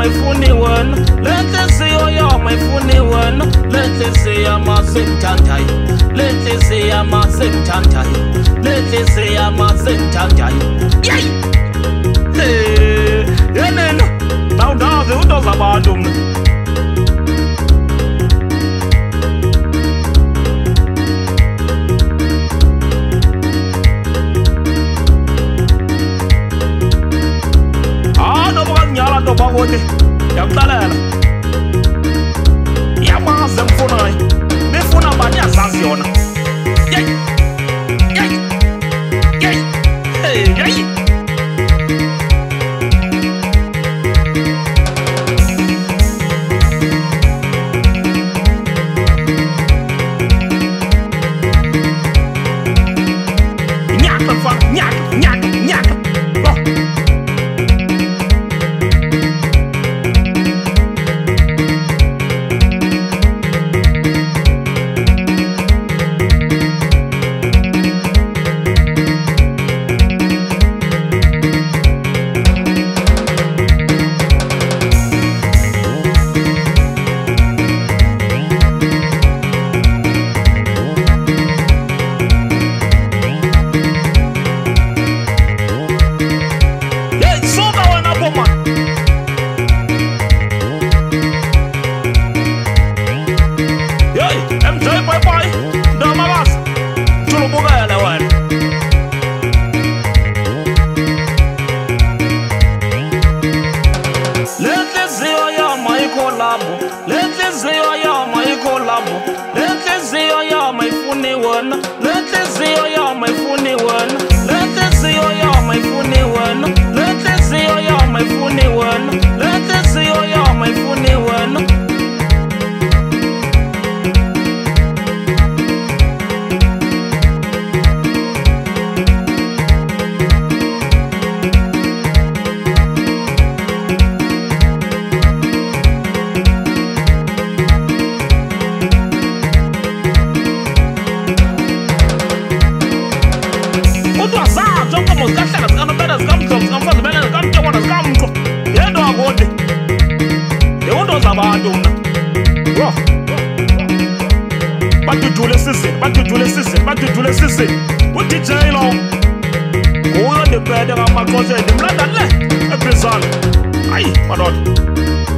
maifuni wena lenhliziyo yami ayifuni wena lenhliziyo yami sengithandayo lenhliziyo yami sengithandayo lenhliziyo yami sengithandayo yey yenena nawundazi into zabantu mna Bagote, yakuhlalela yamaze mfunayo befuna bani yazazi yona yey yey yey yey nyaka fa nyaka lenhliziyo yami ayikholabo lenhliziyo yami ayifuni wena lenhliziyo yami ayifuni wena lenhliziyo yami ayifuni wena lenhliziyo yami ayifuni wena lenhliziyo yami ayifuni wena batujule sisi uDJ lo uyo ndiphethe ngamaxesha ndimlanda le ePrisana hayi madoda